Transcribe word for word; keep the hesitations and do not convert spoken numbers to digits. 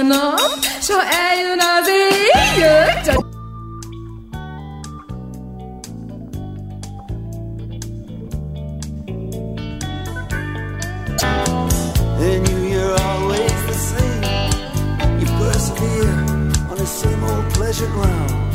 a nap, s ha eljön az éjjel, csak And you, you're always the same. You persevere on the same old pleasure ground.